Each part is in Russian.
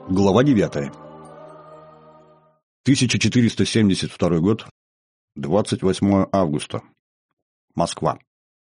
Глава 9. 1472 год, 28 августа. Москва.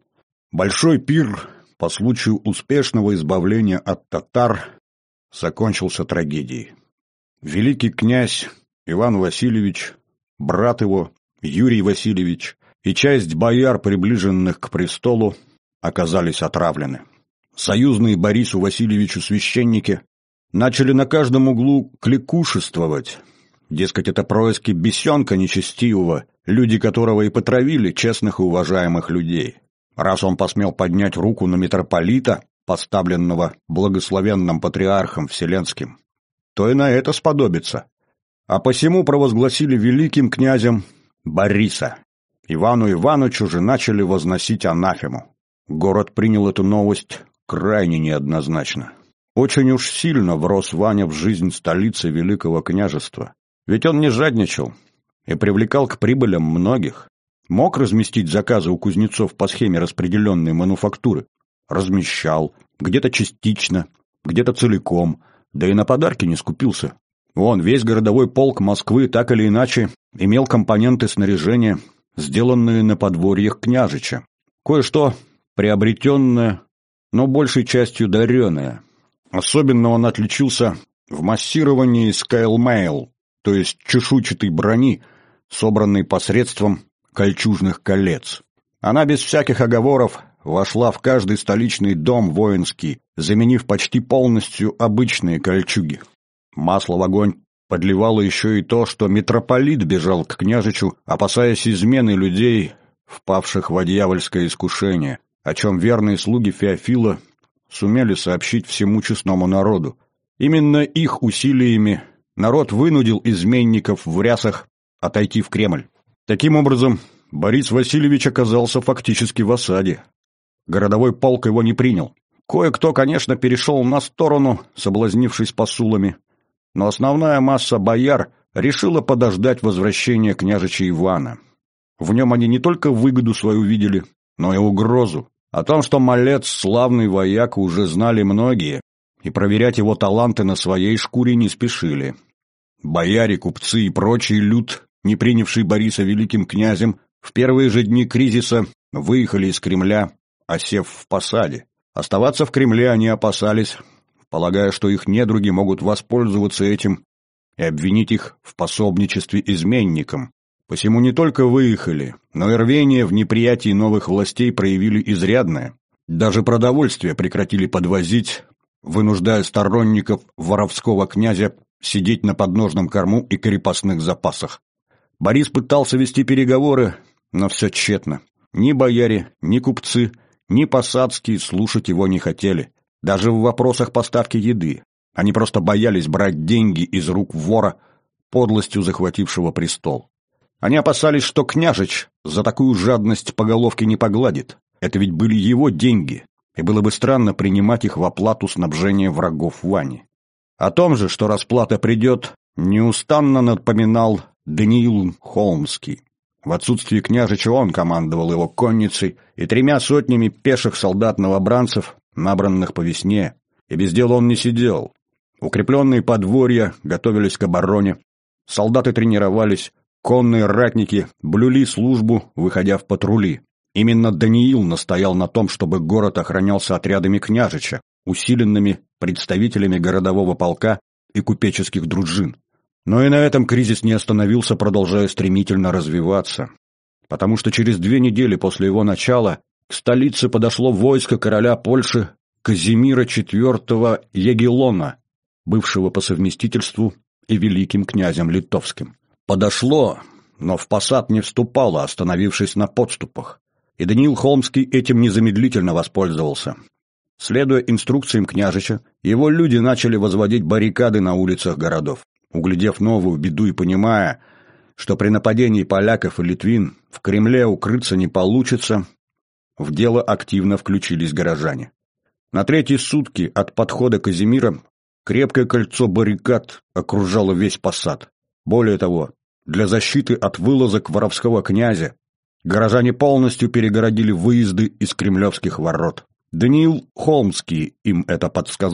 Большой пир по случаю успешного избавления от татар закончился трагедией. Великий князь Иван Васильевич, брат его Юрий Васильевич и часть бояр, приближенных к престолу, оказались отравлены. Союзные Борису Васильевичу священники начали на каждом углу кликушествовать. Дескать, это происки бесенка нечестивого, люди которого и потравили честных и уважаемых людей. Раз он посмел поднять руку на митрополита, поставленного благословенным патриархом Вселенским, то и на это сподобится. А посему провозгласили великим князем Бориса. Ивану Ивановичу же начали возносить анафему. Город принял эту новость крайне неоднозначно. Очень уж сильно врос Ваня в жизнь столицы Великого княжества. Ведь он не жадничал и привлекал к прибылям многих. Мог разместить заказы у кузнецов по схеме распределенной мануфактуры. Размещал, где-то частично, где-то целиком, да и на подарки не скупился. Весь городовой полк Москвы так или иначе имел компоненты снаряжения, сделанные на подворьях княжича. Кое-что приобретенное, но большей частью дареное. Особенно он отличился в массировании скайлмейл, то есть чешуйчатой брони, собранной посредством кольчужных колец. Она без всяких оговоров вошла в каждый столичный дом воинский, заменив почти полностью обычные кольчуги. Масло в огонь подливало еще и то, что митрополит бежал к княжичу, опасаясь измены людей, впавших в дьявольское искушение, о чем верные слуги Феофила сумели сообщить всему честному народу. Именно их усилиями народ вынудил изменников в рясах отойти в Кремль. Таким образом, Борис Васильевич оказался фактически в осаде. Городовой полк его не принял. Кое-кто, конечно, перешел на сторону, соблазнившись посулами, но основная масса бояр решила подождать возвращения княжича Ивана. В нем они не только выгоду свою видели, но и угрозу. О том, что малец славный вояк, уже знали многие, и проверять его таланты на своей шкуре не спешили. Бояре, купцы и прочий люд, не принявший Бориса великим князем, в первые же дни кризиса выехали из Кремля, осев в посаде. Оставаться в Кремле они опасались, полагая, что их недруги могут воспользоваться этим и обвинить их в пособничестве изменникам. Посему не только выехали, но и рвение в неприятии новых властей проявили изрядное. Даже продовольствие прекратили подвозить, вынуждая сторонников воровского князя сидеть на подножном корму и крепостных запасах. Борис пытался вести переговоры, но все тщетно. Ни бояре, ни купцы, ни посадские слушать его не хотели. Даже в вопросах поставки еды. Они просто боялись брать деньги из рук вора, подлостью захватившего престол. Они опасались, что княжич за такую жадность по головке не погладит. Это ведь были его деньги, и было бы странно принимать их в оплату снабжения врагов Вани. О том же, что расплата придет, неустанно напоминал Даниил Холмский. В отсутствие княжича он командовал его конницей и 3 сотнями пеших солдат-новобранцев, набранных по весне, и без дела он не сидел. Укрепленные подворья готовились к обороне, солдаты тренировались, конные ратники блюли службу, выходя в патрули. Именно Даниил настоял на том, чтобы город охранялся отрядами княжича, усиленными представителями городового полка и купеческих дружин. Но и на этом кризис не остановился, продолжая стремительно развиваться. Потому что через 2 недели после его начала к столице подошло войско короля Польши Казимира IV Ягеллона, бывшего по совместительству и великим князем литовским. Подошло, но в посад не вступало, остановившись на подступах. И Даниил Холмский этим незамедлительно воспользовался. Следуя инструкциям княжича, его люди начали возводить баррикады на улицах городов. Углядев новую беду и понимая, что при нападении поляков и литвин в Кремле укрыться не получится, в дело активно включились горожане. На 3-й сутки от подхода Казимира крепкое кольцо баррикад окружало весь посад. Более того, для защиты от вылазок воровского князя горожане полностью перегородили выезды из кремлевских ворот. Даниил Холмский им это подсказал.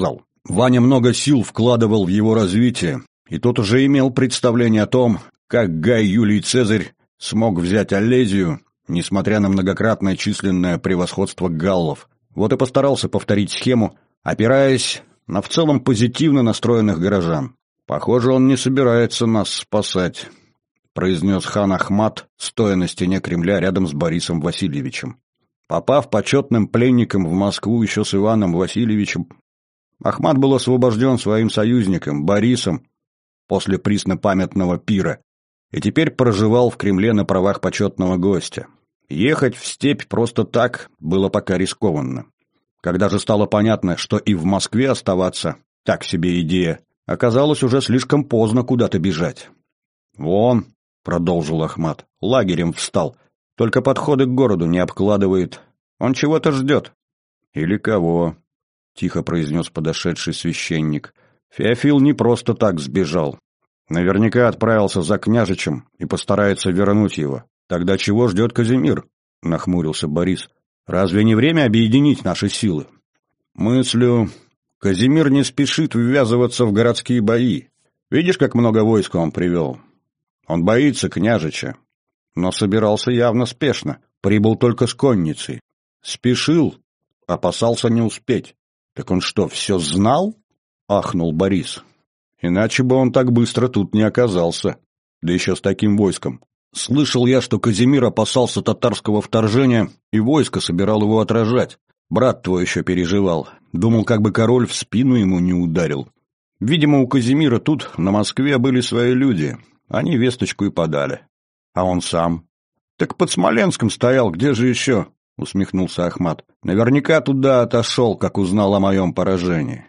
Ваня много сил вкладывал в его развитие, и тот уже имел представление о том, как Гай Юлий Цезарь смог взять Олезию, несмотря на многократное численное превосходство галлов. Вот и постарался повторить схему, опираясь на в целом позитивно настроенных горожан. «Похоже, он не собирается нас спасать», — произнес хан Ахмат, стоя на стене Кремля рядом с Борисом Васильевичем. Попав почетным пленником в Москву еще с Иваном Васильевичем, Ахмат был освобожден своим союзником, Борисом, после преснопамятного пира, и теперь проживал в Кремле на правах почетного гостя. Ехать в степь просто так было пока рискованно. Когда же стало понятно, что и в Москве оставаться — так себе идея, оказалось уже слишком поздно куда-то бежать. «Вон», — продолжил Ахмат, — «лагерем встал, только подходы к городу не обкладывает. Он чего-то ждет». «Или кого?» — тихо произнес подошедший священник. «Феофил не просто так сбежал. Наверняка отправился за княжичем и постарается вернуть его. Тогда чего ждет Казимир?» — нахмурился Борис. «Разве не время объединить наши силы?» «Мыслю, Казимир не спешит ввязываться в городские бои. Видишь, как много войска он привел? Он боится княжича, но собирался явно спешно, прибыл только с конницей. Спешил, опасался не успеть. Так он что, все знал?» — ахнул Борис. «Иначе бы он так быстро тут не оказался, да еще с таким войском. Слышал я, что Казимир опасался татарского вторжения и войско собирал его отражать. Брат твой еще переживал. Думал, как бы король в спину ему не ударил. Видимо, у Казимира тут, на Москве, были свои люди. Они весточку и подали. А он сам? Так под Смоленском стоял, где же еще?» — усмехнулся Ахмат. «Наверняка туда отошел, как узнал о моем поражении».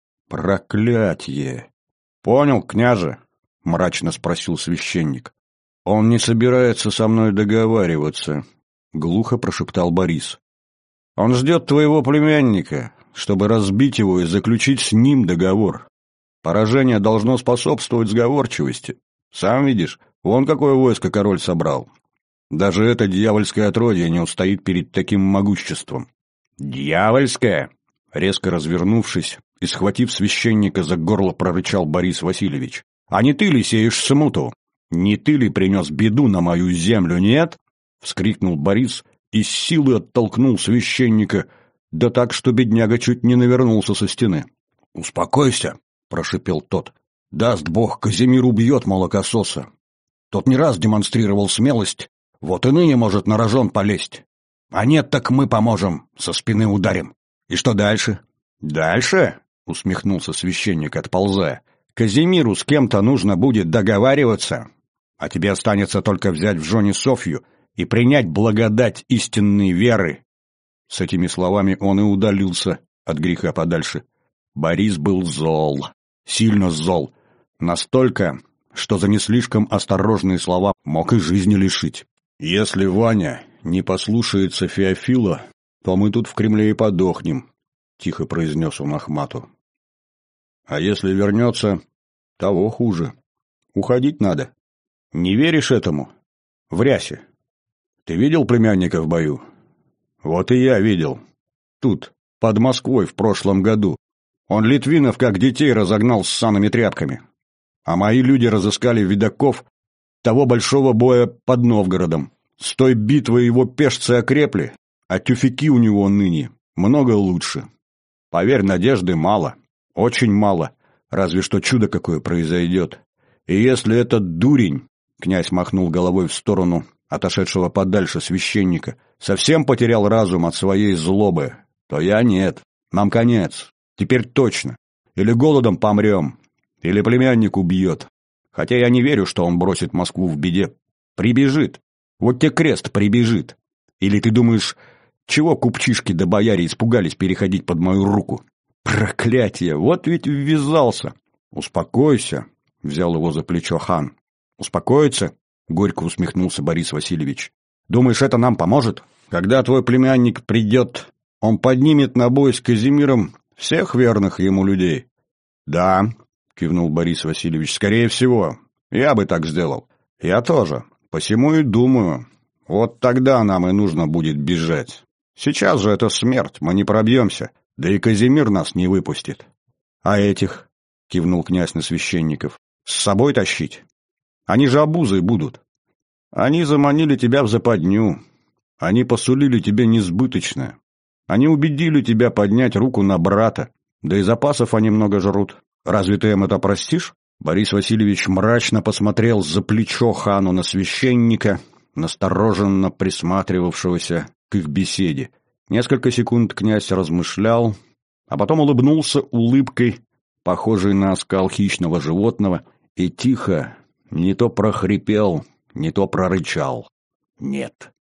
«Проклятье!» «Понял, княже?» — мрачно спросил священник. «Он не собирается со мной договариваться», — глухо прошептал Борис. «Он ждет твоего племянника, чтобы разбить его и заключить с ним договор. Поражение должно способствовать сговорчивости. Сам видишь, вон какое войско король собрал. Даже это дьявольское отродье не устоит перед таким могуществом». «Дьявольское?» — резко развернувшись и схватив священника за горло, прорычал Борис Васильевич. «А не ты ли сеешь смуту? Не ты ли принес беду на мою землю, нет?» — вскрикнул Борис и с силой оттолкнул священника, да так, что бедняга чуть не навернулся со стены. «Успокойся», — прошипел тот. «Даст Бог, Казимир убьет молокососа. Тот не раз демонстрировал смелость, вот и ныне может на рожон полезть. А нет, так мы поможем, со спины ударим. И что дальше?» «Дальше?» — усмехнулся священник, отползая. «Казимиру с кем-то нужно будет договариваться, а тебе останется только взять в жены Софью и принять благодать истинной веры». С этими словами он и удалился от греха подальше. Борис был зол, сильно зол, настолько, что за не слишком осторожные слова мог и жизни лишить. «Если Ваня не послушается Феофила, то мы тут в Кремле и подохнем», — тихо произнес он Ахмату. «А если вернется, того хуже. Уходить надо. Не веришь этому? В рясе. Ты видел племянника в бою? Вот и я видел. Тут, под Москвой в прошлом году. Он литвинов как детей разогнал с санными тряпками. А мои люди разыскали видаков того большого боя под Новгородом. С той битвы его пешцы окрепли, а тюфяки у него ныне много лучше. Поверь, надежды мало, очень мало, разве что чудо какое произойдет. И если этот дурень, князь махнул головой в сторону отошедшего подальше священника, совсем потерял разум от своей злобы, то я нет, нам конец, теперь точно. Или голодом помрем, или племянник убьет. Хотя я не верю, что он бросит Москву в беде. Прибежит. Вот тебе крест прибежит. Или ты думаешь, чего купчишки да бояре испугались переходить под мою руку? Проклятие! Вот ведь ввязался. Успокойся, взял его за плечо хан. Успокоиться? Горько усмехнулся Борис Васильевич. Думаешь, это нам поможет? Когда твой племянник придет, он поднимет на бой с Казимиром всех верных ему людей. Да, кивнул Борис Васильевич, скорее всего. Я бы так сделал. Я тоже. Посему и думаю. Вот тогда нам и нужно будет бежать. Сейчас же это смерть, мы не пробьемся. Да и Казимир нас не выпустит. «А этих?» — кивнул князь на священников. «С собой тащить? Они же обузой будут. Они заманили тебя в западню. Они посулили тебе несбыточное. Они убедили тебя поднять руку на брата. Да и запасов они много жрут. Разве ты им это простишь?» Борис Васильевич мрачно посмотрел за плечо хану на священника, настороженно присматривавшегося к их беседе. Несколько секунд князь размышлял, а потом улыбнулся улыбкой, похожей на оскал хищного животного, и тихо, не то прохрипел, не то прорычал: «Нет».